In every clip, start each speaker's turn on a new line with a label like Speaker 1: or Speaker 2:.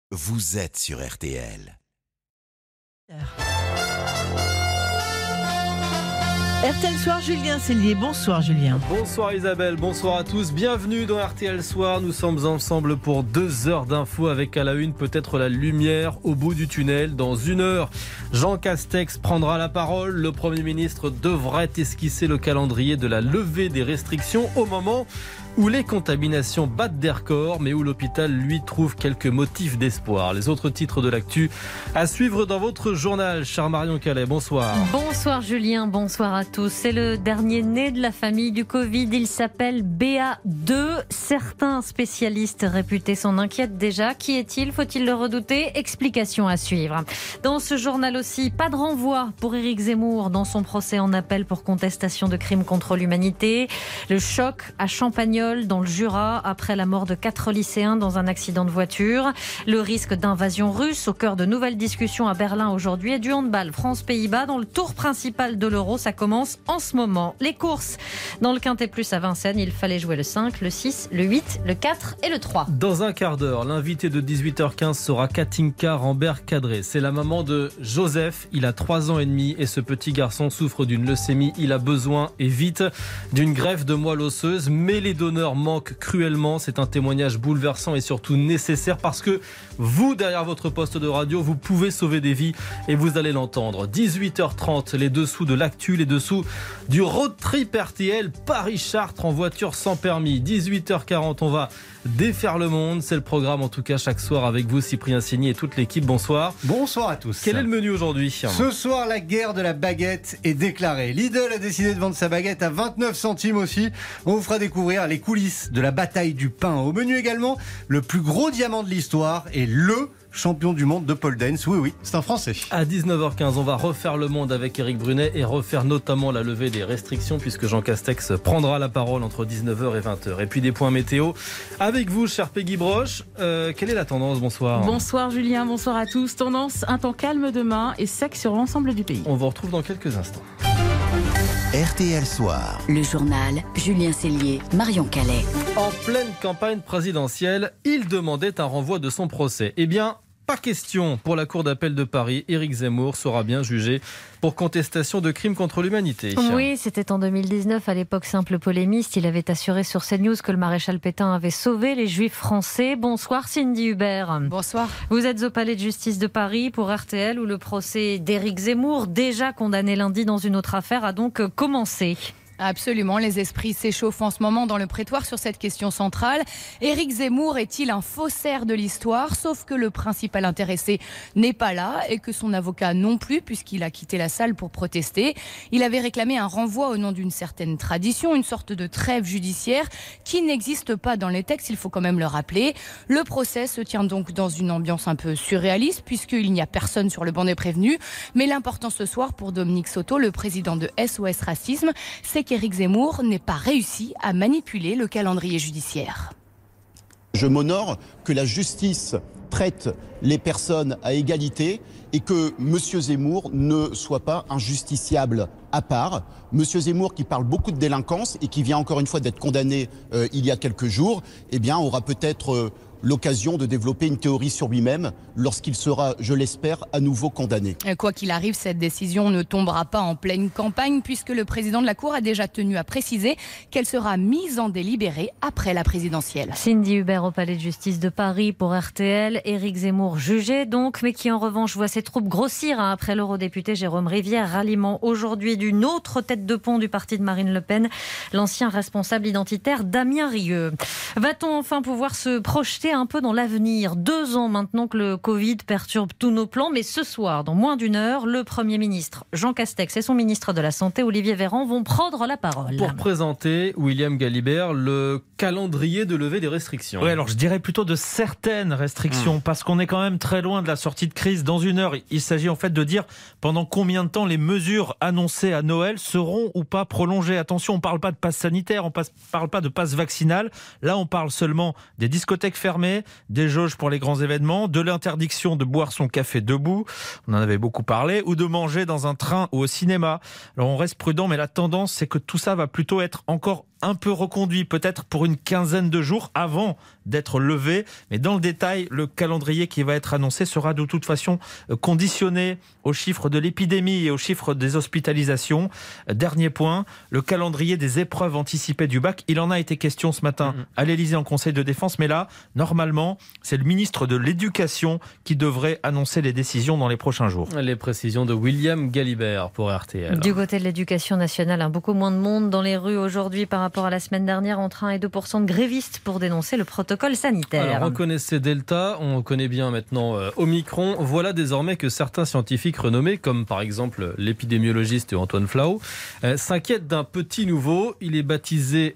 Speaker 1: vous êtes sur RTL.
Speaker 2: RTL Soir, Julien Cellier. Bonsoir Julien.
Speaker 3: Bonsoir Isabelle, bonsoir à tous. Bienvenue dans RTL Soir. Nous sommes ensemble pour 2 heures d'infos avec à la une peut-être la lumière au bout du tunnel. Dans 1 heure, Jean Castex prendra la parole. Le Premier ministre devrait esquisser le calendrier de la levée des restrictions au moment où les contaminations battent des records, mais où l'hôpital, lui, trouve quelques motifs d'espoir. Les autres titres de l'actu à suivre dans votre journal. Cher Marion Calais, bonsoir.
Speaker 4: Bonsoir Julien, bonsoir à tous. C'est le dernier né de la famille du Covid. Il s'appelle BA2. Certains spécialistes réputés s'en inquiètent déjà. Qui est-il ? Faut-il le redouter ? Explication à suivre. Dans ce journal aussi, pas de renvoi pour Éric Zemmour dans son procès en appel pour contestation de crimes contre l'humanité. Le choc à Champagnole, dans le Jura, après la mort de 4 lycéens dans un accident de voiture. Le risque d'invasion russe au cœur de nouvelles discussions à Berlin aujourd'hui et du handball France-Pays-Bas dans le tour principal de l'Euro. Ça commence en ce moment. Les courses dans le Quintet Plus à Vincennes, il fallait jouer le 5, le 6, le 8, le 4 et le 3.
Speaker 3: Dans un quart d'heure, l'invité de 18h15 sera Katinka Rambert-Cadré. C'est la maman de Joseph. Il a 3 ans et demi et ce petit garçon souffre d'une leucémie. Il a besoin, et vite, d'une greffe de moelle osseuse, mais les donneurs manquent cruellement. C'est un témoignage bouleversant et surtout nécessaire parce que vous, derrière votre poste de radio, vous pouvez sauver des vies et vous allez l'entendre. 18h30, les dessous de l'actu, les dessous du road trip RTL Paris-Chartres en voiture sans permis. 18h40, on va défaire le monde. C'est le programme en tout cas chaque soir avec vous, Cyprien Signy et toute l'équipe. Bonsoir.
Speaker 5: Bonsoir à tous.
Speaker 3: Quel est le menu aujourd'hui ?
Speaker 5: Ce soir, la guerre de la baguette est déclarée. Lidl a décidé de vendre sa baguette à 29 centimes aussi. On vous fera découvrir les coulisses de la bataille du pain. Au menu également, le plus gros diamant de l'histoire et le champion du monde de pole dance. Oui, c'est un Français.
Speaker 3: À 19h15, on va refaire le monde avec Éric Brunet et refaire notamment la levée des restrictions puisque Jean Castex prendra la parole entre 19h et 20h. Et puis des points météo avec vous, cher Peggy Broche. Quelle est la tendance ? Bonsoir.
Speaker 6: Bonsoir Julien, bonsoir à tous. Tendance, un temps calme demain et sec sur l'ensemble du pays.
Speaker 3: On vous retrouve dans quelques instants.
Speaker 1: RTL Soir.
Speaker 7: Le journal Julien Cellier, Marion Calais.
Speaker 3: En pleine campagne présidentielle, il demandait un renvoi de son procès. Eh bien, pas question pour la Cour d'appel de Paris. Éric Zemmour sera bien jugé pour contestation de crimes contre l'humanité.
Speaker 4: Oui, c'était en 2019. À l'époque, simple polémiste, il avait assuré sur CNews que le maréchal Pétain avait sauvé les juifs français. Bonsoir Cindy Hubert.
Speaker 6: Bonsoir.
Speaker 4: Vous êtes au palais de justice de Paris pour RTL où le procès d'Éric Zemmour, déjà condamné lundi dans une autre affaire, a donc commencé.
Speaker 6: Absolument, les esprits s'échauffent en ce moment dans le prétoire sur cette question centrale. Éric Zemmour est-il un faussaire de l'histoire ? Sauf que le principal intéressé n'est pas là et que son avocat non plus, puisqu'il a quitté la salle pour protester. Il avait réclamé un renvoi au nom d'une certaine tradition, une sorte de trêve judiciaire qui n'existe pas dans les textes, il faut quand même le rappeler. Le procès se tient donc dans une ambiance un peu surréaliste puisqu'il n'y a personne sur le banc des prévenus. Mais l'important ce soir pour Dominique Soto, le président de SOS Racisme, c'est qu'Éric Zemmour n'ait pas réussi à manipuler le calendrier judiciaire.
Speaker 8: Je m'honore que la justice traite les personnes à égalité et que M. Zemmour ne soit pas un justiciable à part. M. Zemmour qui parle beaucoup de délinquance et qui vient encore une fois d'être condamné il y a quelques jours, eh bien, aura peut-être l'occasion de développer une théorie sur lui-même lorsqu'il sera, je l'espère, à nouveau condamné.
Speaker 6: Quoi qu'il arrive, cette décision ne tombera pas en pleine campagne puisque le président de la Cour a déjà tenu à préciser qu'elle sera mise en délibéré après la présidentielle.
Speaker 4: Cindy Hubert au palais de justice de Paris pour RTL. Éric Zemmour jugé donc, mais qui en revanche voit ses troupes grossir après l'eurodéputé Jérôme Rivière. Ralliement aujourd'hui d'une autre tête de pont du parti de Marine Le Pen, l'ancien responsable identitaire Damien Rieu. Va-t-on enfin pouvoir se projeter un peu dans l'avenir ? 2 ans maintenant que le Covid perturbe tous nos plans, mais ce soir, dans moins d'1 heure, le Premier ministre Jean Castex et son ministre de la Santé Olivier Véran vont prendre la parole.
Speaker 3: Pour présenter, William Galibert, le calendrier de levée des restrictions.
Speaker 9: Oui, alors je dirais plutôt de certaines restrictions, parce qu'on est quand même très loin de la sortie de crise. Dans 1 heure, il s'agit en fait de dire pendant combien de temps les mesures annoncées à Noël seront ou pas prolongées. Attention, on ne parle pas de passe sanitaire, on ne parle pas de passe vaccinal. Là, on parle seulement des discothèques fermées, des jauges pour les grands événements, de l'interdiction de boire son café debout, on en avait beaucoup parlé, ou de manger dans un train ou au cinéma. Alors on reste prudent, mais la tendance, c'est que tout ça va plutôt être encore un peu reconduit, peut-être pour une quinzaine de jours avant d'être levé. Mais dans le détail, le calendrier qui va être annoncé sera de toute façon conditionné aux chiffres de l'épidémie et aux chiffres des hospitalisations. Dernier point, le calendrier des épreuves anticipées du bac. Il en a été question ce matin à l'Élysée en Conseil de défense. Mais là, normalement, c'est le ministre de l'Éducation qui devrait annoncer les décisions dans les prochains jours.
Speaker 3: Les précisions de William Galibert pour RTL.
Speaker 4: Du côté de l'éducation nationale, beaucoup moins de monde dans les rues aujourd'hui par rapport à la semaine dernière, entre 1 et 2% de grévistes pour dénoncer le protocole sanitaire.
Speaker 3: Alors, on connaissait Delta, on connaît bien maintenant Omicron. Voilà désormais que certains scientifiques renommés, comme par exemple l'épidémiologiste Antoine Flau, s'inquiètent d'un petit nouveau. Il est baptisé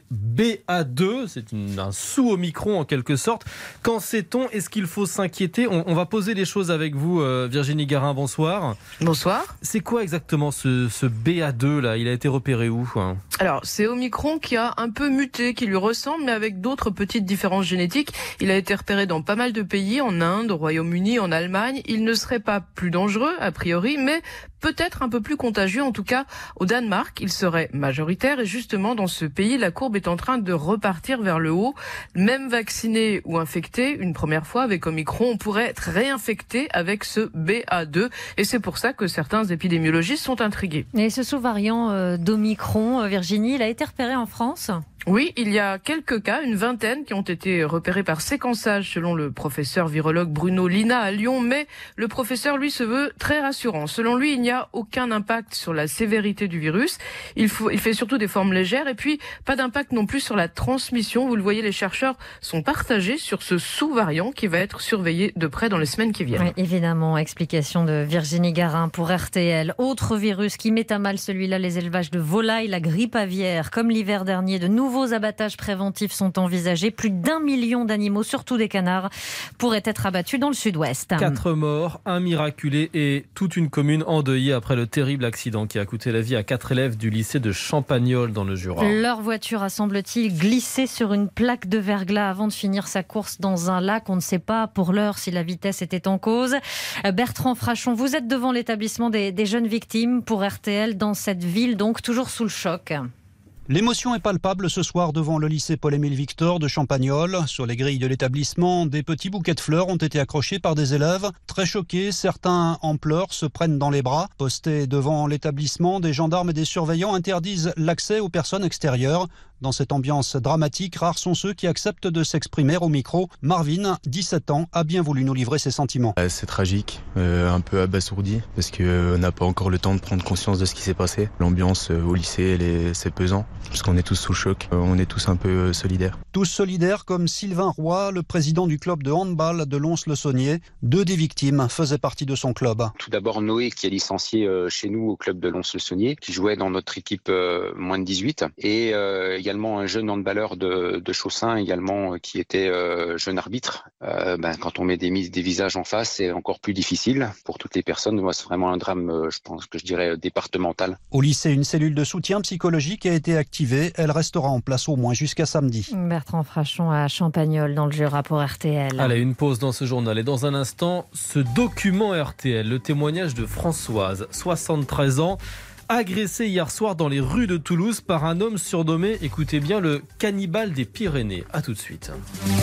Speaker 3: BA2, c'est un sous-Omicron en quelque sorte. Qu'en sait-on? Est-ce qu'il faut s'inquiéter? On va poser les choses avec vous, Virginie Garin, bonsoir.
Speaker 2: Bonsoir.
Speaker 3: C'est quoi exactement ce BA2 là? Il a été repéré où?
Speaker 10: Alors, c'est Omicron qui a un peu muté, qui lui ressemble, mais avec d'autres petites différences génétiques. Il a été repéré dans pas mal de pays, en Inde, au Royaume-Uni, en Allemagne. Il ne serait pas plus dangereux, a priori, mais peut-être un peu plus contagieux. En tout cas, au Danemark, il serait majoritaire. Et justement, dans ce pays, la courbe est en train de repartir vers le haut. Même vacciné ou infecté une première fois avec Omicron, on pourrait être réinfecté avec ce BA2. Et c'est pour ça que certains épidémiologistes sont intrigués.
Speaker 4: Et ce sous-variant d'Omicron, Virginie, il a été repéré en France ?
Speaker 10: Oui, il y a quelques cas, une vingtaine, qui ont été repérés par séquençage selon le professeur virologue Bruno Lina à Lyon, mais le professeur, lui, se veut très rassurant. Selon lui, il n'y a aucun impact sur la sévérité du virus. Il fait surtout des formes légères et puis pas d'impact non plus sur la transmission. Vous le voyez, les chercheurs sont partagés sur ce sous-variant qui va être surveillé de près dans les semaines qui viennent.
Speaker 4: Oui, évidemment, explication de Virginie Garin pour RTL. Autre virus qui met à mal celui-là, les élevages de volailles, la grippe aviaire. Comme l'hiver dernier, de nouveaux abattages préventifs sont envisagés. Plus d'1 million d'animaux, surtout des canards, pourraient être abattus dans le sud-ouest.
Speaker 3: 4 morts, un miraculé et toute une commune endeuillée après le terrible accident qui a coûté la vie à 4 élèves du lycée de Champagnole dans le Jura.
Speaker 4: Leur voiture a, semble-t-il, glissé sur une plaque de verglas avant de finir sa course dans un lac. On ne sait pas pour l'heure si la vitesse était en cause. Bertrand Frachon, vous êtes devant l'établissement des jeunes victimes pour RTL dans cette ville, donc toujours sous le choc.
Speaker 11: L'émotion est palpable ce soir devant le lycée Paul-Émile Victor de Champagnole. Sur les grilles de l'établissement, des petits bouquets de fleurs ont été accrochés par des élèves. Très choqués, certains en pleurs se prennent dans les bras. Postés devant l'établissement, des gendarmes et des surveillants interdisent l'accès aux personnes extérieures. Dans cette ambiance dramatique, rares sont ceux qui acceptent de s'exprimer au micro. Marvin, 17 ans, a bien voulu nous livrer ses sentiments.
Speaker 12: C'est tragique, un peu abasourdi, parce qu'on n'a pas encore le temps de prendre conscience de ce qui s'est passé. L'ambiance au lycée, c'est pesant, parce qu'on est tous sous choc, on est tous un peu solidaires.
Speaker 11: Tous solidaires comme Sylvain Roy, le président du club de handball de Lons-le-Saunier. 2 des victimes faisaient partie de son club.
Speaker 13: Tout d'abord Noé, qui est licencié chez nous au club de Lons-le-Saunier, qui jouait dans notre équipe moins de 18, et également un jeune handballeur de Chaussin également qui était jeune arbitre. Quand on met des visages en face, c'est encore plus difficile pour toutes les personnes. Moi, c'est vraiment un drame, je dirais départemental.
Speaker 11: Au lycée, une cellule de soutien psychologique a été activée. Elle restera en place au moins jusqu'à samedi.
Speaker 4: Bertrand Frachon à Champagnole dans le Jura pour RTL.
Speaker 3: Allez, une pause dans ce journal et dans un instant, ce document RTL, le témoignage de Françoise, 73 ans, agressée hier soir dans les rues de Toulouse par un homme surnommé, écoutez bien, le cannibale des Pyrénées. A tout de suite.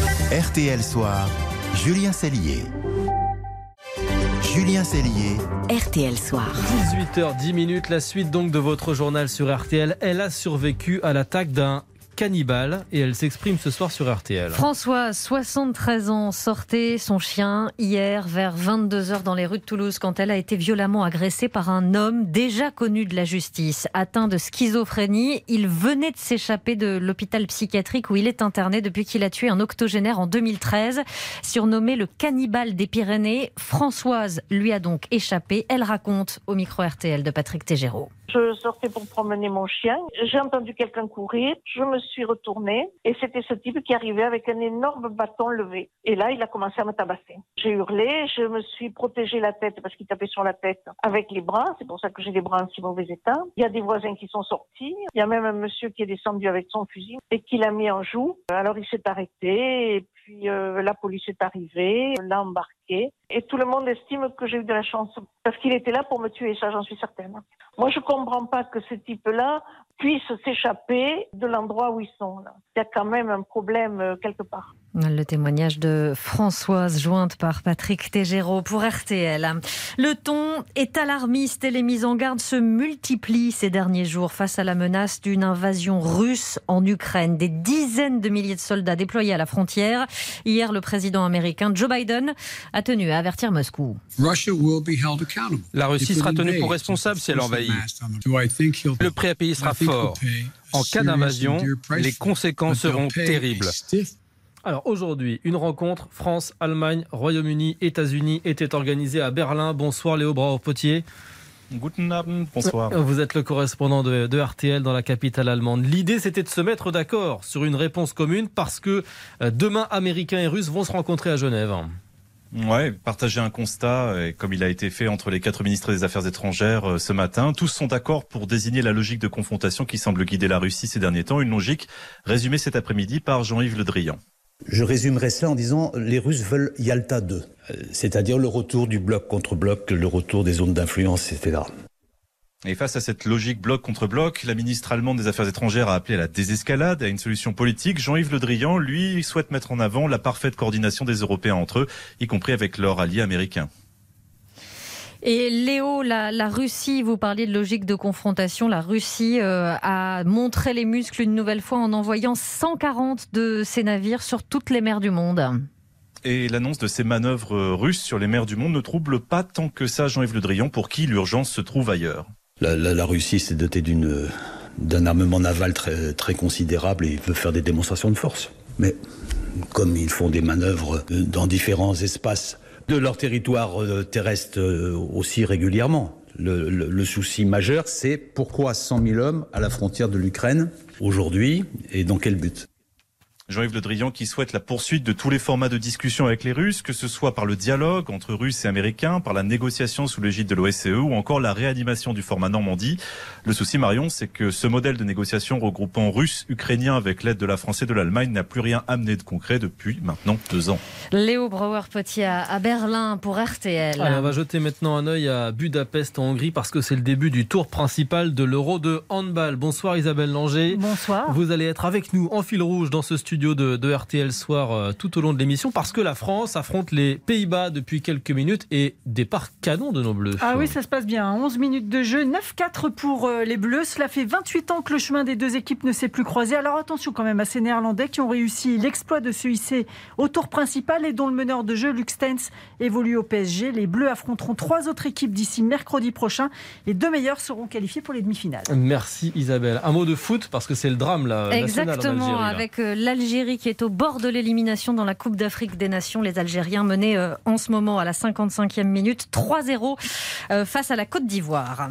Speaker 1: RTL Soir, Julien Cellier. Julien Cellier.
Speaker 7: RTL Soir.
Speaker 3: 18h10, la suite donc de votre journal sur RTL. Elle a survécu à l'attaque d'un cannibale et elle s'exprime ce soir sur RTL.
Speaker 4: François, 73 ans, sortait son chien hier vers 22h dans les rues de Toulouse quand elle a été violemment agressée par un homme déjà connu de la justice. Atteint de schizophrénie, il venait de s'échapper de l'hôpital psychiatrique où il est interné depuis qu'il a tué un octogénaire en 2013. Surnommé le cannibale des Pyrénées, Françoise lui a donc échappé. Elle raconte au micro RTL de Patrick Tégéraud.
Speaker 14: Je sortais pour promener mon chien. J'ai entendu quelqu'un courir. Je me suis retournée et c'était ce type qui arrivait avec un énorme bâton levé. Et là, il a commencé à me tabasser. J'ai hurlé. Je me suis protégé la tête parce qu'il tapait sur la tête avec les bras. C'est pour ça que j'ai les bras en si mauvais état. Il y a des voisins qui sont sortis. Il y a même un monsieur qui est descendu avec son fusil et qui l'a mis en joue. Alors, il s'est arrêté et puis la police est arrivée, l'a embarqué. Et tout le monde estime que j'ai eu de la chance. Parce qu'il était là pour me tuer, ça j'en suis certaine. Moi je comprends pas que ces types-là puissent s'échapper de l'endroit où ils sont. Là. Il y a quand même un problème quelque part.
Speaker 4: Le témoignage de Françoise, jointe par Patrick Tégéraud pour RTL. Le ton est alarmiste et les mises en garde se multiplient ces derniers jours face à la menace d'une invasion russe en Ukraine. Des dizaines de milliers de soldats déployés à la frontière. Hier, le président américain Joe Biden a tenu à avertir Moscou.
Speaker 15: La Russie sera tenue pour responsable si elle envahit. Le prix à payer sera fort. En cas d'invasion, les conséquences seront terribles.
Speaker 3: Alors aujourd'hui, une rencontre France, Allemagne, Royaume-Uni, États-Unis était organisée à Berlin. Bonsoir Léo Brauer-Potier.
Speaker 16: Guten Abend, bonsoir.
Speaker 3: Vous êtes le correspondant de RTL dans la capitale allemande. L'idée, c'était de se mettre d'accord sur une réponse commune parce que demain, Américains et Russes vont se rencontrer à Genève.
Speaker 16: Ouais, partager un constat, comme il a été fait entre les 4 ministres des Affaires étrangères ce matin. Tous sont d'accord pour désigner la logique de confrontation qui semble guider la Russie ces derniers temps. Une logique résumée cet après-midi par Jean-Yves Le Drian.
Speaker 17: Je résumerai cela en disant les Russes veulent Yalta 2, c'est-à-dire le retour du bloc contre bloc, le retour des zones d'influence, etc.
Speaker 16: Et face à cette logique bloc contre bloc, la ministre allemande des Affaires étrangères a appelé à la désescalade, à une solution politique. Jean-Yves Le Drian, lui, souhaite mettre en avant la parfaite coordination des Européens entre eux, y compris avec leurs alliés américains.
Speaker 4: Et Léo, la Russie, vous parliez de logique de confrontation, la Russie a montré les muscles une nouvelle fois en envoyant 140 de ses navires sur toutes les mers du monde.
Speaker 16: Et l'annonce de ces manœuvres russes sur les mers du monde ne trouble pas tant que ça Jean-Yves Le Drian, pour qui l'urgence se trouve ailleurs.
Speaker 17: La Russie s'est dotée d'un armement naval très, très considérable et veut faire des démonstrations de force. Mais comme ils font des manœuvres dans différents espaces de leur territoire terrestre aussi régulièrement. Le souci majeur, c'est pourquoi 100 000 hommes à la frontière de l'Ukraine aujourd'hui et dans quel but ?
Speaker 16: Jean-Yves Le Drian qui souhaite la poursuite de tous les formats de discussion avec les Russes, que ce soit par le dialogue entre Russes et Américains, par la négociation sous l'égide de l'OSCE ou encore la réanimation du format Normandie. Le souci, Marion, c'est que ce modèle de négociation regroupant Russes, Ukrainiens avec l'aide de la France et de l'Allemagne n'a plus rien amené de concret depuis maintenant 2 ans.
Speaker 4: Léo Brauer-Potier à Berlin pour RTL.
Speaker 3: Allez, on va jeter maintenant un œil à Budapest en Hongrie parce que c'est le début du tour principal de l'Euro de handball. Bonsoir Isabelle Langer.
Speaker 2: Bonsoir.
Speaker 3: Vous allez être avec nous en fil rouge dans ce studio de RTL Soir tout au long de l'émission parce que la France affronte les Pays-Bas depuis quelques minutes et départ canon de nos Bleus.
Speaker 2: Ah oui, ça se passe bien. 11 minutes de jeu, 9-4 pour les Bleus. Cela fait 28 ans que le chemin des deux équipes ne s'est plus croisé. Alors attention quand même à ces Néerlandais qui ont réussi l'exploit de se hisser au tour principal et dont le meneur de jeu, Luc Steins, évolue au PSG. Les Bleus affronteront 3 autres équipes d'ici mercredi prochain. Les 2 meilleurs seront qualifiés pour les demi-finales.
Speaker 3: Merci Isabelle. Un mot de foot parce que c'est le drame là.
Speaker 4: Exactement, avec l'Algérie qui est au bord de l'élimination dans la Coupe d'Afrique des Nations. Les Algériens menés en ce moment à la 55e minute 3-0 face à la Côte d'Ivoire.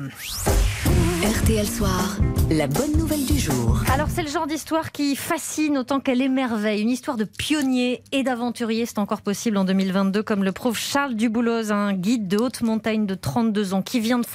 Speaker 7: RTL Soir, la bonne nouvelle du jour.
Speaker 4: Alors c'est le genre d'histoire qui fascine autant qu'elle émerveille. Une histoire de pionnier et d'aventurier, c'est encore possible en 2022, comme le prouve Charles Dubouloz, un guide de haute montagne de 32 ans qui vient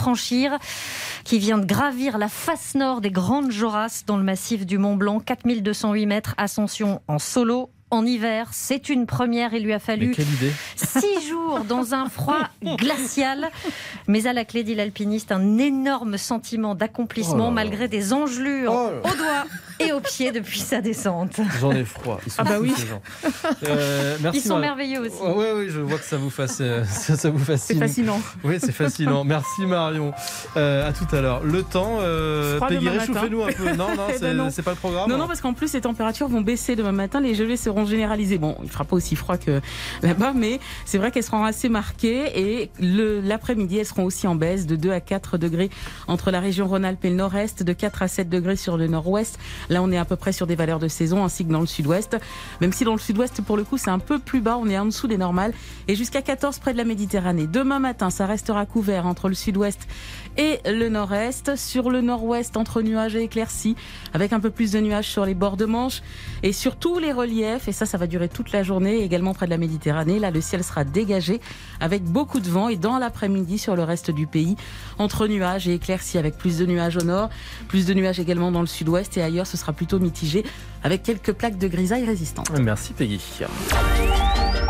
Speaker 4: de gravir la face nord des Grandes Jorasses dans le massif du Mont Blanc, 4208 mètres, ascension en solo. En hiver, c'est une première. Il lui a fallu 6 jours dans un froid glacial. Mais à la clé, dit l'alpiniste, un énorme sentiment d'accomplissement malgré des engelures aux doigts et aux pieds depuis sa descente.
Speaker 3: J'en ai froid. Ils sont
Speaker 2: oui.
Speaker 3: ces gens. Merci,
Speaker 4: Ils sont merveilleux aussi.
Speaker 3: Oui, je vois que ça vous fascine. C'est
Speaker 2: fascinant.
Speaker 3: Oui, c'est fascinant. Merci Marion. À tout à l'heure. Le temps, Peggy, réchauffez-nous un peu. Non, c'est pas le programme.
Speaker 18: Non, parce qu'en plus, les températures vont baisser demain matin. Les gelées seront généralisées. Bon, il ne fera pas aussi froid que là-bas, mais c'est vrai qu'elles seront assez marquées. Et l'après-midi, elles seront aussi en baisse de 2 à 4 degrés entre la région Rhône-Alpes et le nord-est, de 4 à 7 degrés sur le nord-ouest. Là, on est à peu près sur des valeurs de saison, ainsi que dans le sud-ouest. Même si dans le sud-ouest, pour le coup, c'est un peu plus bas. On est en dessous des normales. Et jusqu'à 14 près de la Méditerranée. Demain matin, ça restera couvert entre le sud-ouest et le nord-est. Sur le nord-ouest, entre nuages et éclaircies, avec un peu plus de nuages sur les bords de Manche. Et sur tous les reliefs, et ça va durer toute la journée, également près de la Méditerranée. Là, le ciel sera dégagé avec beaucoup de vent. Et dans l'après-midi, sur le reste du pays, entre nuages et éclaircies, avec plus de nuages au nord, plus de nuages également dans le sud-ouest. Et ailleurs, ce sera plutôt mitigé, avec quelques plaques de grisaille résistantes.
Speaker 3: Merci Peggy.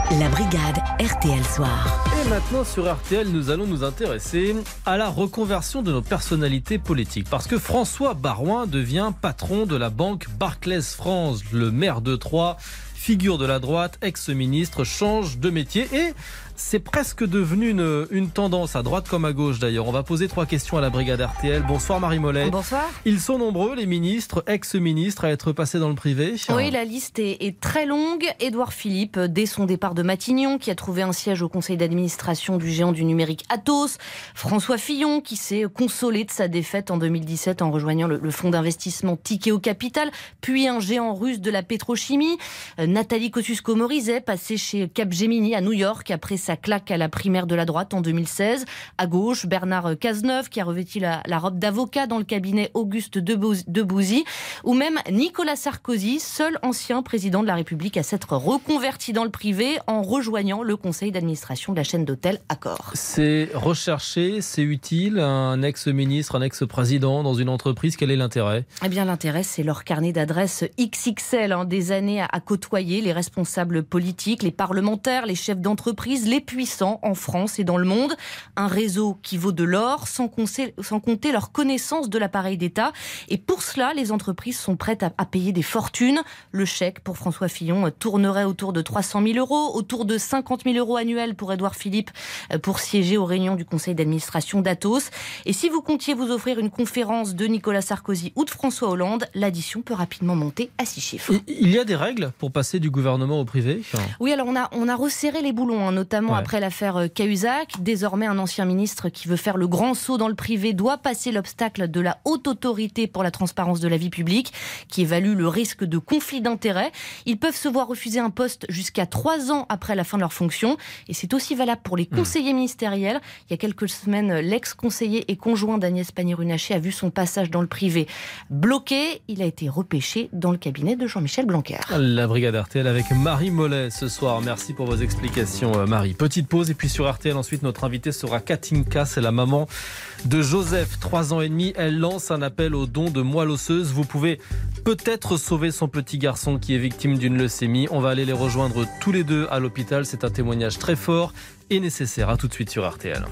Speaker 7: La brigade RTL Soir.
Speaker 3: Et maintenant sur RTL, nous allons nous intéresser à la reconversion de nos personnalités politiques. Parce que François Baroin devient patron de la banque Barclays France. Le maire de Troyes, figure de la droite, ex-ministre, change de métier et c'est presque devenu une tendance à droite comme à gauche d'ailleurs. On va poser 3 questions à la brigade RTL. Bonsoir Marie Mollet.
Speaker 4: Bonsoir.
Speaker 3: Ils sont nombreux, les ministres, ex-ministres, à être passés dans le privé.
Speaker 19: Oui, la liste est très longue. Édouard Philippe, dès son départ de Matignon, qui a trouvé un siège au conseil d'administration du géant du numérique Atos. François Fillon, qui s'est consolé de sa défaite en 2017 en rejoignant le fonds d'investissement Tikeo Capital, puis un géant russe de la pétrochimie. Nathalie Kosciusko-Morizet, passée chez Capgemini à New York après sa claque à la primaire de la droite en 2016. À gauche, Bernard Cazeneuve, qui a revêtu la robe d'avocat dans le cabinet Auguste Debouzy, ou même Nicolas Sarkozy, seul ancien président de la République à s'être reconverti dans le privé en rejoignant le conseil d'administration de la chaîne d'hôtels Accor.
Speaker 3: C'est recherché, c'est utile, un ex-ministre, un ex-président dans une entreprise, quel est l'intérêt ?
Speaker 19: Eh bien, l'intérêt, c'est leur carnet d'adresses XXL, des années à côtoyer les responsables politiques, les parlementaires, les chefs d'entreprise, les puissants en France et dans le monde. Un réseau qui vaut de l'or, sans compter leur connaissance de l'appareil d'État. Et pour cela, les entreprises sont prêtes à payer des fortunes. Le chèque pour François Fillon tournerait autour de 300 000 €, autour de 50 000 € annuels pour Édouard Philippe pour siéger aux réunions du conseil d'administration d'Atos. Et si vous comptiez vous offrir une conférence de Nicolas Sarkozy ou de François Hollande, l'addition peut rapidement monter à 6 chiffres.
Speaker 3: Il y a des règles pour passer du gouvernement au privé ?
Speaker 19: Oui, alors on a resserré les boulons, notamment après l'affaire Cahuzac. Désormais, un ancien ministre qui veut faire le grand saut dans le privé doit passer l'obstacle de la Haute Autorité pour la transparence de la vie publique, qui évalue le risque de conflit d'intérêts. Ils peuvent se voir refuser un poste jusqu'à 3 ans après la fin de leur fonction. Et c'est aussi valable pour les conseillers ministériels. Il y a quelques semaines, l'ex-conseiller et conjoint d'Agnès Pannier-Runacher a vu son passage dans le privé bloqué. Il a été repêché dans le cabinet de Jean-Michel Blanquer.
Speaker 3: La brigade RTL avec Marie Mollet ce soir. Merci pour vos explications, Marie. Petite pause et puis sur RTL, ensuite, notre invitée sera Katinka. C'est la maman de Joseph, 3 ans et demi. Elle lance un appel aux dons de moelle osseuse. Vous pouvez peut-être sauver son petit garçon qui est victime d'une leucémie. On va aller les rejoindre tous les deux à l'hôpital. C'est un témoignage très fort et nécessaire. À tout de suite sur RTL.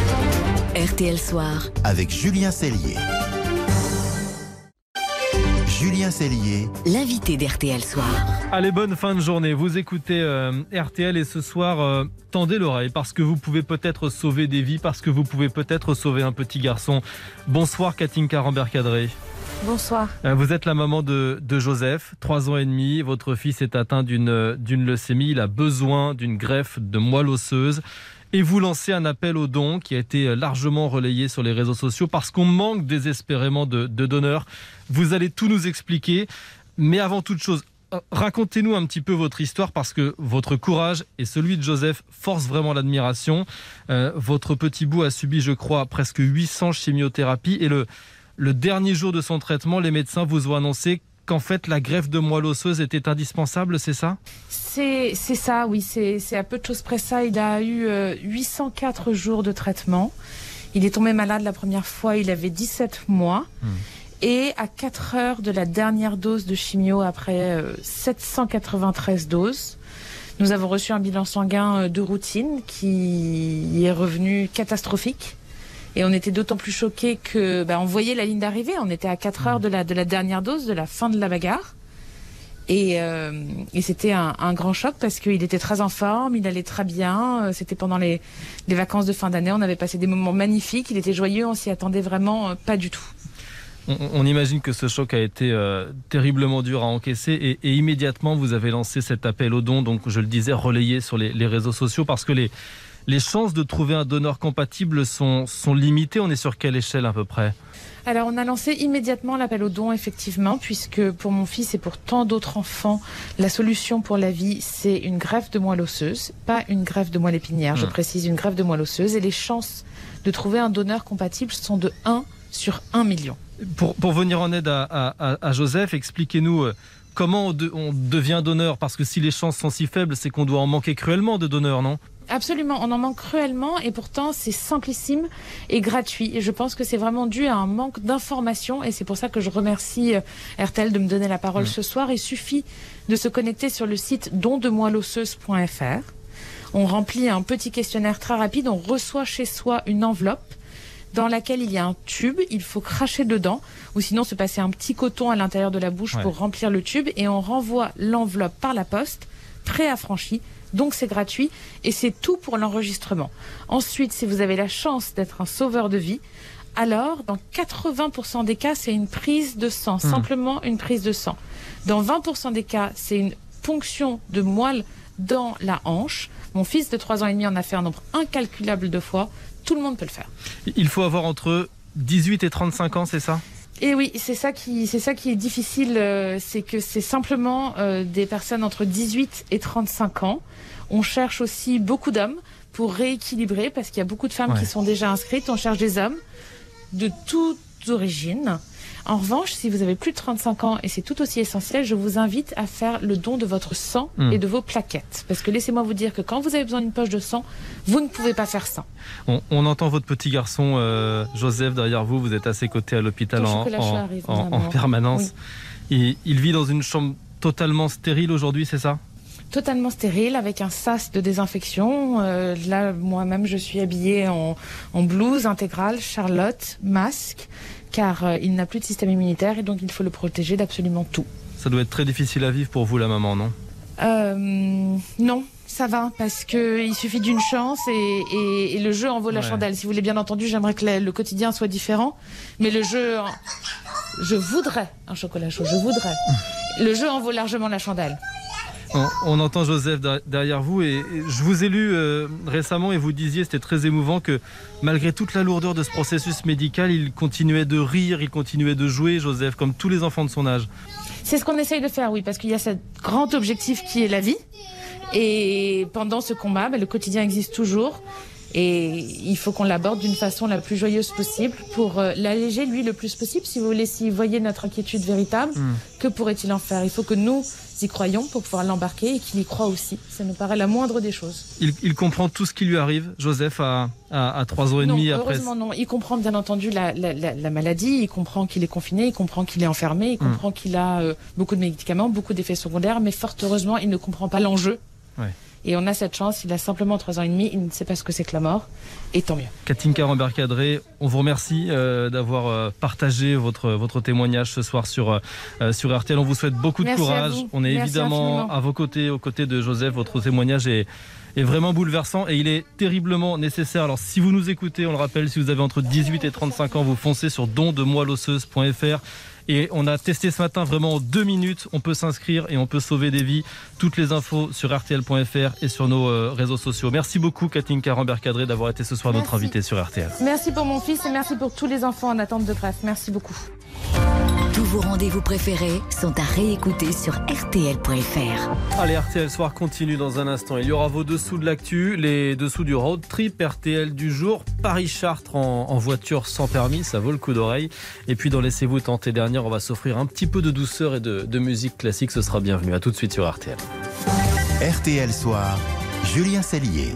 Speaker 7: RTL Soir.
Speaker 1: Avec Julien Cellier. Julien Cellier,
Speaker 7: l'invité d'RTL Soir.
Speaker 3: Allez, bonne fin de journée. Vous écoutez RTL et ce soir, tendez l'oreille parce que vous pouvez peut-être sauver des vies, parce que vous pouvez peut-être sauver un petit garçon. Bonsoir Katinka Rambert-Cadré.
Speaker 20: Bonsoir.
Speaker 3: Vous êtes la maman de Joseph, 3 ans et demi. Votre fils est atteint d'une leucémie. Il a besoin d'une greffe de moelle osseuse. Et vous lancez un appel aux dons qui a été largement relayé sur les réseaux sociaux parce qu'on manque désespérément de donneurs. Vous allez tout nous expliquer. Mais avant toute chose, racontez-nous un petit peu votre histoire parce que votre courage et celui de Joseph forcent vraiment l'admiration. Votre petit bout a subi, je crois, presque 800 chimiothérapies. Et le dernier jour de son traitement, les médecins vous ont annoncé qu'en fait la greffe de moelle osseuse était indispensable, c'est ça ?
Speaker 20: C'est ça, oui, c'est à peu de choses près ça. Il a eu 804 jours de traitement. Il est tombé malade la première fois, il avait 17 mois. Et à 4 heures de la dernière dose de chimio, après 793 doses, nous avons reçu un bilan sanguin de routine qui est revenu catastrophique. Et on était d'autant plus choqués que, on voyait la ligne d'arrivée. On était à 4 heures de la dernière dose, de la fin de la bagarre. Et c'était un grand choc parce qu'il était très en forme, il allait très bien. C'était pendant les vacances de fin d'année. On avait passé des moments magnifiques. Il était joyeux, on s'y attendait vraiment pas du tout.
Speaker 3: On imagine que ce choc a été terriblement dur à encaisser et immédiatement vous avez lancé cet appel aux dons, donc je le disais, relayé sur les réseaux sociaux parce que les chances de trouver un donneur compatible sont limitées. On est sur quelle échelle à peu près ?
Speaker 20: Alors on a lancé immédiatement l'appel aux dons, effectivement, puisque pour mon fils et pour tant d'autres enfants, la solution pour la vie, c'est une greffe de moelle osseuse, pas une greffe de moelle épinière, je précise, une greffe de moelle osseuse. Et les chances de trouver un donneur compatible sont de 1 sur 1 million.
Speaker 3: Pour venir en aide à Joseph, expliquez-nous comment on devient donneur, parce que si les chances sont si faibles, c'est qu'on doit en manquer cruellement de donneurs, non ?
Speaker 20: Absolument, on en manque cruellement et pourtant c'est simplissime et gratuit. Et je pense que c'est vraiment dû à un manque d'information et c'est pour ça que je remercie RTL de me donner la parole ce soir. Il suffit de se connecter sur le site dondemoelleosseuse.fr On remplit un petit questionnaire très rapide. On reçoit chez soi une enveloppe dans laquelle il y a un tube. Il faut cracher dedans ou sinon se passer un petit coton à l'intérieur de la bouche pour remplir le tube. Et on renvoie l'enveloppe par la poste, préaffranchie. Donc c'est gratuit et c'est tout pour l'enregistrement. Ensuite, si vous avez la chance d'être un sauveur de vie, alors dans 80% des cas, c'est une prise de sang, simplement une prise de sang. Dans 20% des cas, c'est une ponction de moelle dans la hanche. Mon fils de 3 ans et demi en a fait un nombre incalculable de fois. Tout le monde peut le faire.
Speaker 3: Il faut avoir entre 18 et 35 ans, c'est ça ?
Speaker 20: Et oui, c'est ça qui est difficile, c'est que c'est simplement des personnes entre 18 et 35 ans. On cherche aussi beaucoup d'hommes pour rééquilibrer, parce qu'il y a beaucoup de femmes qui sont déjà inscrites. On cherche des hommes de toutes origines. En revanche, si vous avez plus de 35 ans, et c'est tout aussi essentiel, je vous invite à faire le don de votre sang et de vos plaquettes. Parce que laissez-moi vous dire que quand vous avez besoin d'une poche de sang, vous ne pouvez pas faire ça.
Speaker 3: On entend votre petit garçon, Joseph, derrière vous. Vous êtes à ses côtés à l'hôpital en permanence. Oui. Il vit dans une chambre totalement stérile aujourd'hui, c'est ça ?
Speaker 20: Totalement stérile, avec un sas de désinfection. Là, moi-même, je suis habillée en blouse intégrale, Charlotte, masque, car il n'a plus de système immunitaire et donc il faut le protéger d'absolument tout.
Speaker 3: Ça doit être très difficile à vivre pour vous, la maman, non ?
Speaker 20: Non, ça va, parce qu'il suffit d'une chance et le jeu en vaut la chandelle. Si vous voulez bien entendu, j'aimerais que le quotidien soit différent, mais le jeu... Je voudrais un chocolat chaud, je voudrais. Le jeu en vaut largement la chandelle.
Speaker 3: On entend Joseph derrière vous et je vous ai lu récemment et vous disiez, c'était très émouvant, que malgré toute la lourdeur de ce processus médical, il continuait de rire, il continuait de jouer, Joseph, comme tous les enfants de son âge.
Speaker 20: C'est ce qu'on essaye de faire, oui, parce qu'il y a ce grand objectif qui est la vie. Et pendant ce combat, le quotidien existe toujours. Et il faut qu'on l'aborde d'une façon la plus joyeuse possible pour l'alléger, lui, le plus possible. Si vous voulez, si vous voyez notre inquiétude véritable, que pourrait-il en faire ? Il faut que nous y croyons pour pouvoir l'embarquer et qu'il y croit aussi. Ça nous paraît la moindre des choses.
Speaker 3: Il comprend tout ce qui lui arrive, Joseph, à 3 ans et demi après.
Speaker 20: Heureusement non. Il comprend bien entendu la maladie, il comprend qu'il est confiné, il comprend qu'il est enfermé, il comprend qu'il a beaucoup de médicaments, beaucoup d'effets secondaires, mais fort heureusement, il ne comprend pas l'enjeu. Ouais. Et on a cette chance, il a simplement 3 ans et demi, il ne sait pas ce que c'est que la mort, et tant mieux.
Speaker 3: Katinka Rambert-Cadré, on vous remercie d'avoir partagé votre témoignage ce soir sur RTL. On vous souhaite beaucoup de courage. On est évidemment à vos côtés, aux côtés de Joseph. Votre témoignage est vraiment bouleversant et il est terriblement nécessaire. Alors si vous nous écoutez, on le rappelle, si vous avez entre 18 et 35 ans, vous foncez sur dondemoelleosseuse.fr. Et on a testé ce matin vraiment en 2 minutes. On peut s'inscrire et on peut sauver des vies. Toutes les infos sur RTL.fr et sur nos réseaux sociaux. Merci beaucoup Katinka Rambert-Cadré d'avoir été ce soir notre invitée sur RTL.
Speaker 20: Merci pour mon fils et merci pour tous les enfants en attente de greffe. Merci beaucoup.
Speaker 7: Tous vos rendez-vous préférés sont à réécouter sur RTL.fr.
Speaker 3: Allez, RTL Soir continue dans un instant. Il y aura vos dessous de l'actu, les dessous du road trip RTL du jour. Paris-Chartres en voiture sans permis, ça vaut le coup d'oreille. Et puis dans Laissez-vous tenter dernière, on va s'offrir un petit peu de douceur et de musique classique. Ce sera bienvenu. À tout de suite sur RTL.
Speaker 1: RTL Soir, Julien Cellier.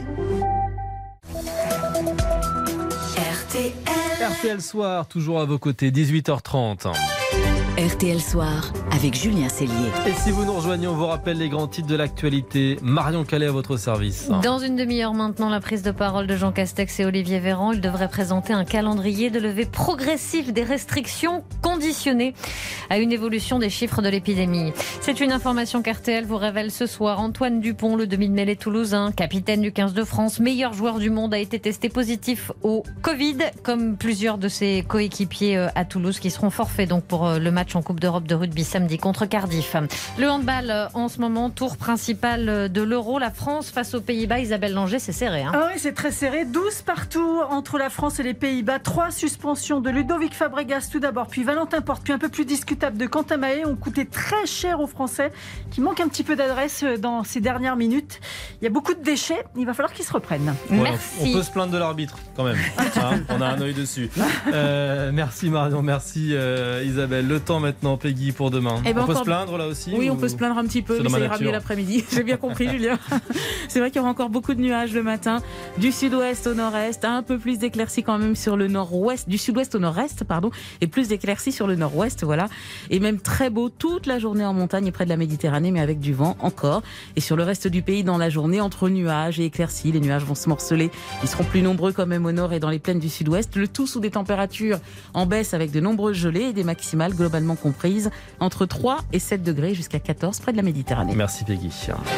Speaker 3: RTL Soir, toujours à vos côtés, 18h30.
Speaker 7: RTL Soir avec Julien Cellier.
Speaker 3: Et si vous nous rejoignez, on vous rappelle les grands titres de l'actualité. Marion Calais à votre service.
Speaker 4: Dans une demi-heure maintenant, la prise de parole de Jean Castex et Olivier Véran. Ils devraient présenter un calendrier de levée progressive des restrictions conditionnées à une évolution des chiffres de l'épidémie. C'est une information qu'RTL vous révèle ce soir. Antoine Dupont, le demi-de-mêlée toulousain, capitaine du 15 de France, meilleur joueur du monde, a été testé positif au Covid, comme plusieurs de ses coéquipiers à Toulouse qui seront forfaits donc pour le match en Coupe d'Europe de rugby samedi contre Cardiff. Le handball en ce moment, tour principal de l'Euro, la France face aux Pays-Bas. Isabelle Langer, c'est serré.
Speaker 2: Ah oui, c'est très serré. 12 partout entre la France et les Pays-Bas. 3 suspensions de Ludovic Fabregas tout d'abord, puis Valentin Porte, puis un peu plus discutable de Quentin Mahé ont coûté très cher aux Français qui manquent un petit peu d'adresse dans ces dernières minutes. Il y a beaucoup de déchets, il va falloir qu'ils se reprennent.
Speaker 3: Ouais, merci. On peut se plaindre de l'arbitre quand même. On a un œil dessus. Merci Marion, merci Isabelle. belle. Le temps maintenant, Peggy, pour demain. On peut se plaindre là aussi?
Speaker 18: Oui, on peut se plaindre un petit peu, mais ça ira mieux l'après-midi. J'ai bien compris, Julien. C'est vrai qu'il y aura encore beaucoup de nuages le matin, du sud-ouest au nord-est, un peu plus d'éclaircies quand même sur le nord-ouest, du sud-ouest au nord-est, pardon, et plus d'éclaircies sur le nord-ouest, voilà. Et même très beau toute la journée en montagne et près de la Méditerranée, mais avec du vent encore. Et sur le reste du pays, dans la journée, entre nuages et éclaircies, les nuages vont se morceler. Ils seront plus nombreux quand même au nord et dans les plaines du sud-ouest. Le tout sous des températures en baisse avec de nombreuses gelées et des maximales globalement comprises entre 3 et 7 degrés jusqu'à 14 près de la Méditerranée.
Speaker 3: Merci Peggy.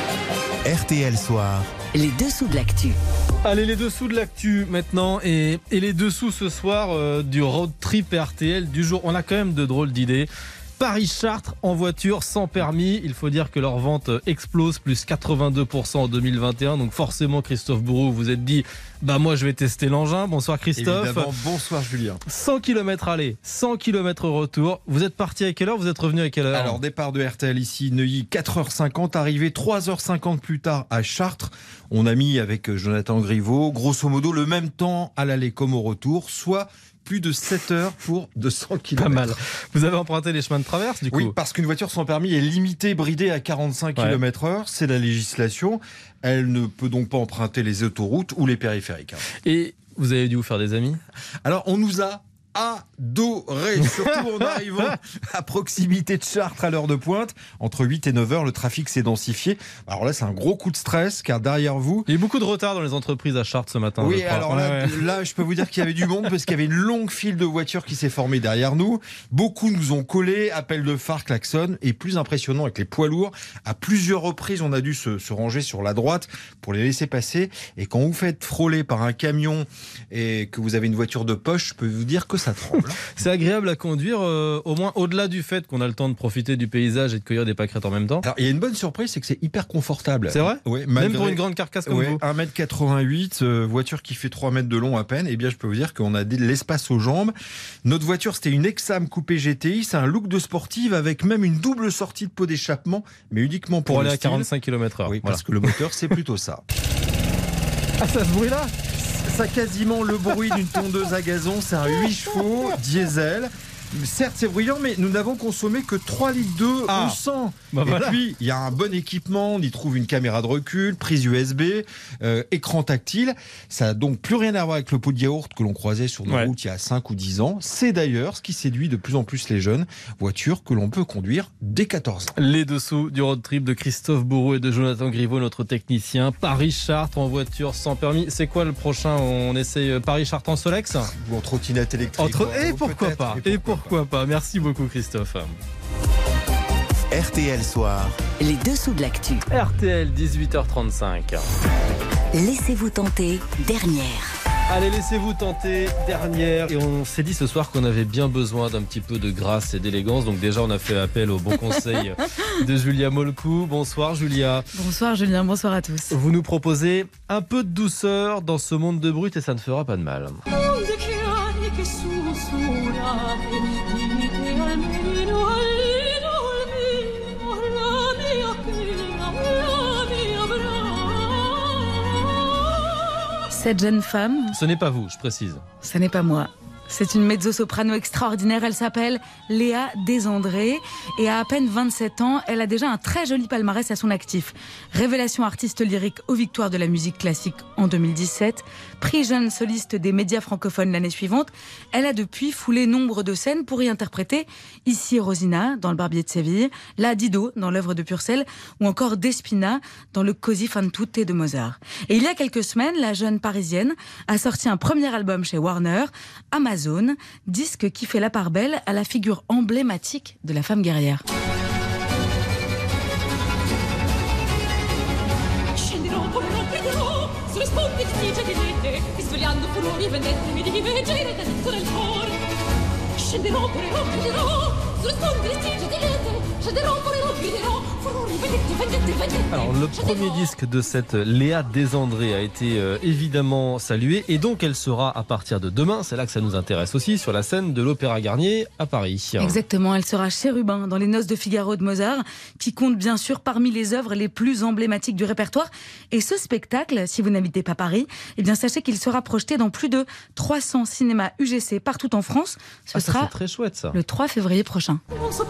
Speaker 1: RTL Soir.
Speaker 7: Les dessous de l'actu.
Speaker 3: Allez, les dessous de l'actu maintenant et les dessous ce soir du road trip RTL du jour. On a quand même de drôles d'idées. Paris-Chartres en voiture sans permis. Il faut dire que leur vente explose, plus 82% en 2021. Donc forcément, Christophe Bourreau, vous êtes dit, moi je vais tester l'engin. Bonsoir Christophe.
Speaker 21: Évidemment, bonsoir Julien.
Speaker 3: 100 km aller, 100 km retour. Vous êtes parti à quelle heure? Vous êtes revenu à quelle heure?
Speaker 21: Alors départ de RTL ici, Neuilly, 4h50. Arrivé 3h50 plus tard à Chartres. On a mis avec Jonathan Griveaux, grosso modo, le même temps à l'aller comme au retour, soit plus de 7 heures pour 200 km.
Speaker 3: Pas mal. Vous avez emprunté les chemins de traverse du coup?
Speaker 21: Oui, parce qu'une voiture sans permis est limitée, bridée à 45 km/h. C'est la législation. Elle ne peut donc pas emprunter les autoroutes ou les périphériques.
Speaker 3: Et vous avez dû vous faire des amis?
Speaker 21: Alors, on nous a adoré, surtout en arrivant à proximité de Chartres à l'heure de pointe. Entre 8 et 9 heures, le trafic s'est densifié. Alors là, c'est un gros coup de stress, car derrière vous...
Speaker 3: Il y a eu beaucoup de retard dans les entreprises à Chartres ce matin.
Speaker 21: Oui, alors là, je peux vous dire qu'il y avait du monde, parce qu'il y avait une longue file de voitures qui s'est formée derrière nous. Beaucoup nous ont collés, appels de phare, klaxon, et plus impressionnant avec les poids lourds, à plusieurs reprises, on a dû se ranger sur la droite pour les laisser passer. Et quand vous faites frôler par un camion et que vous avez une voiture de poche, je peux vous dire que ça tremble.
Speaker 3: C'est agréable à conduire, au moins au-delà du fait qu'on a le temps de profiter du paysage et de cueillir des pâquerettes en même temps.
Speaker 21: Alors, il y a une bonne surprise, c'est que c'est hyper confortable.
Speaker 3: C'est vrai?
Speaker 21: Oui,
Speaker 3: même pour une grande carcasse comme vous.
Speaker 21: 1m88, voiture qui fait 3 mètres de long à peine. Eh bien, je peux vous dire qu'on a de l'espace aux jambes. Notre voiture, c'était une Exam coupé GTI. C'est un look de sportive avec même une double sortie de pot d'échappement, mais uniquement pour
Speaker 3: aller à 45 km/h.
Speaker 21: Oui, parce que le moteur, c'est plutôt ça.
Speaker 3: Ah, ça ce bruit-là?
Speaker 21: Ça a quasiment le bruit d'une tondeuse à gazon. C'est un 8 chevaux diesel. Certes, c'est bruyant, mais nous n'avons consommé que 3 litres d'eau au 100. Et puis, il y a un bon équipement. On y trouve une caméra de recul, prise USB, écran tactile. Ça n'a donc plus rien à voir avec le pot de yaourt que l'on croisait sur nos routes il y a 5 ou 10 ans. C'est d'ailleurs ce qui séduit de plus en plus les jeunes. Voiture que l'on peut conduire dès 14 ans.
Speaker 3: Les dessous du road trip de Christophe Bourreau et de Jonathan Griveaux, notre technicien. Paris-Chartres en voiture sans permis. C'est quoi le prochain? On essaye Paris-Chartres en Solex?
Speaker 21: Ou en trottinette électrique.
Speaker 3: Et pourquoi pas? Pourquoi pas? Merci beaucoup Christophe.
Speaker 1: RTL Soir.
Speaker 7: Les dessous de l'actu.
Speaker 3: RTL 18h35.
Speaker 7: Laissez-vous tenter, dernière.
Speaker 3: Allez, laissez-vous tenter, dernière. Et on s'est dit ce soir qu'on avait bien besoin d'un petit peu de grâce et d'élégance. Donc déjà, on a fait appel au bon conseil de Julia Molcou. Bonsoir Julia.
Speaker 6: Bonsoir Julien, bonsoir à tous.
Speaker 3: Vous nous proposez un peu de douceur dans ce monde de brut et ça ne fera pas de mal.
Speaker 6: Cette jeune femme...
Speaker 3: Ce n'est pas vous, je précise.
Speaker 6: Ce n'est pas moi. C'est une mezzo-soprano extraordinaire, elle s'appelle Léa Desandré et à peine 27 ans, elle a déjà un très joli palmarès à son actif. Révélation artiste lyrique aux victoires de la musique classique en 2017, prix jeune soliste des médias francophones l'année suivante, elle a depuis foulé nombre de scènes pour y interpréter ici Rosina dans Le Barbier de Séville, la Dido dans l'œuvre de Purcell ou encore Despina dans le Così fan tutte de Mozart. Et il y a quelques semaines, la jeune parisienne a sorti un premier album chez Warner, Amazon, disque qui fait la part belle à la figure emblématique de la femme guerrière.
Speaker 3: Alors, le premier disque de cette Léa Desandré a été évidemment salué et donc elle sera à partir de demain, c'est là que ça nous intéresse aussi, sur la scène de l'Opéra Garnier à Paris.
Speaker 5: Exactement, elle sera Chérubin dans Les Noces de Figaro de Mozart, qui compte bien sûr parmi les œuvres les plus emblématiques du répertoire. Et ce spectacle, si vous n'habitez pas Paris, eh bien sachez qu'il sera projeté dans plus de 300 cinémas UGC partout en France. Ce sera
Speaker 3: c'est très chouette, ça.
Speaker 5: Le 3 février prochain.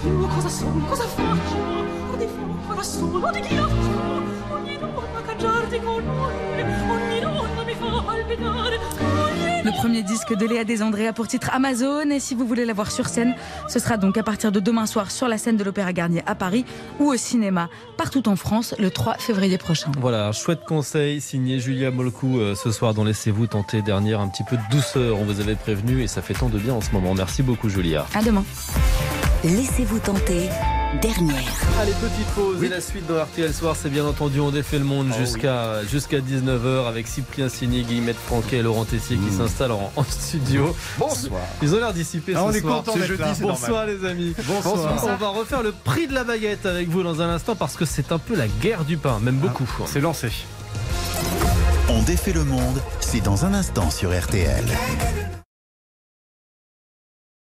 Speaker 5: Le premier disque de Léa Desandré a pour titre Amazon, et si vous voulez la voir sur scène, ce sera donc à partir de demain soir sur la scène de l'Opéra Garnier à Paris ou au cinéma partout en France le 3 février prochain.
Speaker 3: Voilà, un chouette conseil signé Julia Molcou ce soir dans Laissez-vous tenter. Dernière, un petit peu de douceur, on vous avait prévenu et ça fait tant de bien en ce moment. Merci beaucoup Julia.
Speaker 5: À demain.
Speaker 7: Laissez-vous tenter. Dernière.
Speaker 3: Allez, petite pause et la suite dans RTL Soir, c'est bien entendu On défait le monde jusqu'à 19h avec Cyprien Signy, Guillemette Franquet et Laurent Tessier qui s'installent en studio.
Speaker 21: Bonsoir.
Speaker 3: Ils ont l'air dissipés ce soir.
Speaker 21: On est contents d'être là.
Speaker 3: Bonsoir les amis.
Speaker 21: Bonsoir.
Speaker 3: On va refaire le prix de la baguette avec vous dans un instant parce que c'est un peu la guerre du pain, même beaucoup.
Speaker 21: C'est lancé.
Speaker 1: On défait le monde, c'est dans un instant sur RTL.